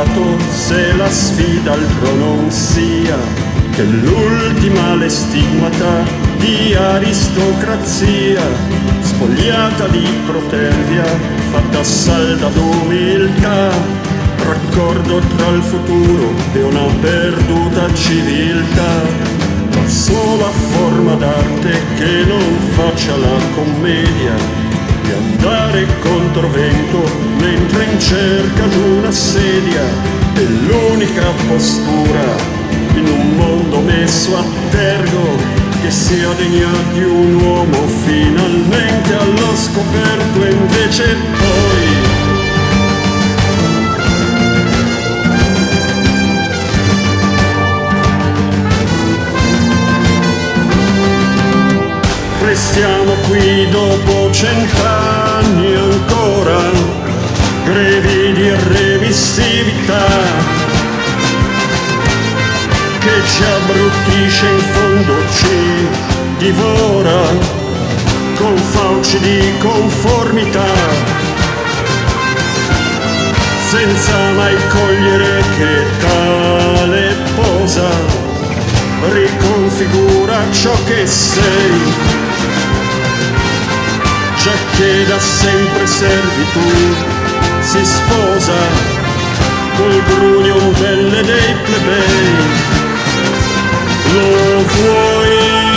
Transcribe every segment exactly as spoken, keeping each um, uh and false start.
domandato se la sfida altro non sia che l'ultima le stigmata di aristocrazia, spogliata di protervia, fatta salda d'umiltà, raccordo tra il futuro e una perduta civiltà. La sola forma d'arte che non faccia la commedia di andare contro vento mentre in cerca d'una sedia è l'unica postura in un mondo messo a tergo che sia degna di un uomo finalmente allo scoperto. E invece poi restiamo qui dopo cent'anni ancora, grevi di irremissività che ci abbruttisce, in fondo ci divora con fauci di conformità, senza mai cogliere che tale posa riconfigura ciò che sei, giacché da sempre servitù si sposa col grugno belle dei plebei. Lo vuoi?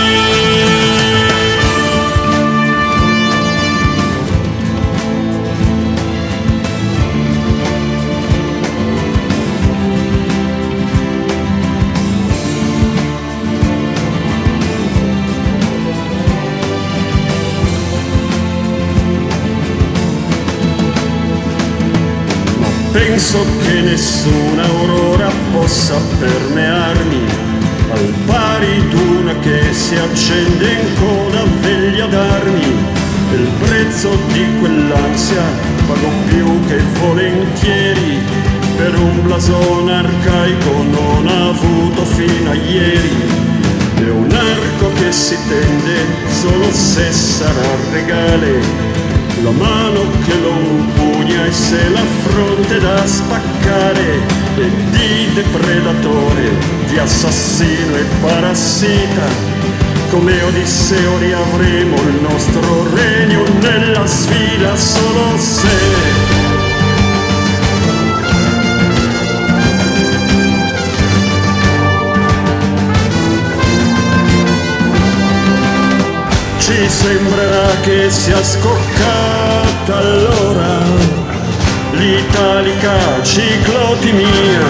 Ma penso che nessuna aurora possa permearmi al pari d'una che si accende in coda veglia d'armi. Il prezzo di quell'ansia pago più che volentieri per un blasone arcaico non avuto fino a ieri. È un arco che si tende solo se sarà regale, la mano che lo impugna e se la fronte da spaccare, e di depredatore, di assassino e parassita, come Odisseo riavremo il nostro regno nella sfida solo se ci sembrerà che sia scoccata allora l'italica ciclotimia,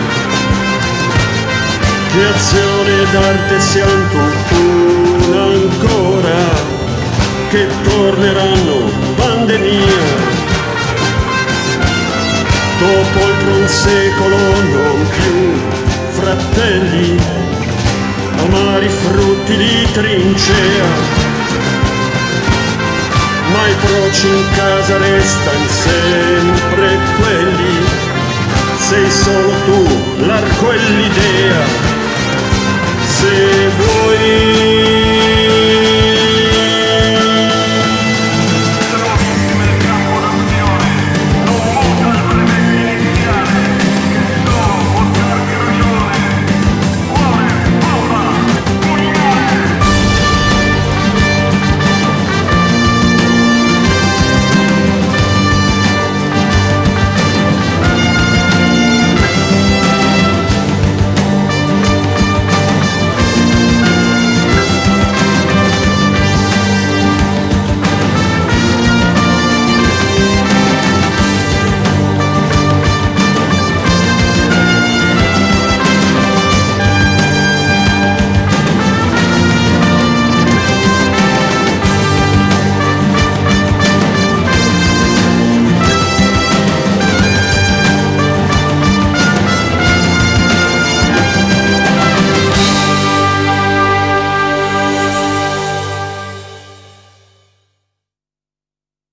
che azione d'arte siano tutt'una ancora, che torneranno pandemia. Dopo oltre un secolo non più fratelli, amari frutti di trincea, ma i proci in casa restano sempre quelli, sei solo tu, l'arco e l'idea, se vuoi